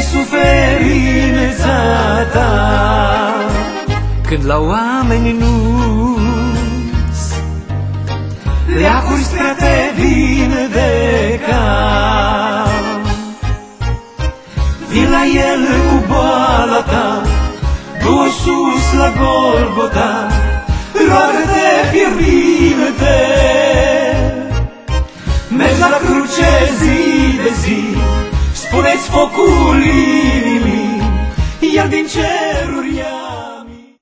suferința ta. Când la oameni nu-ți leacuri spre a te vindeca, vii la El cu boala ta, du-o sus la Golgota, roagă-te fierbinte. Mergi la cruce zi de zi, spune-ți focul inimii, iar din cer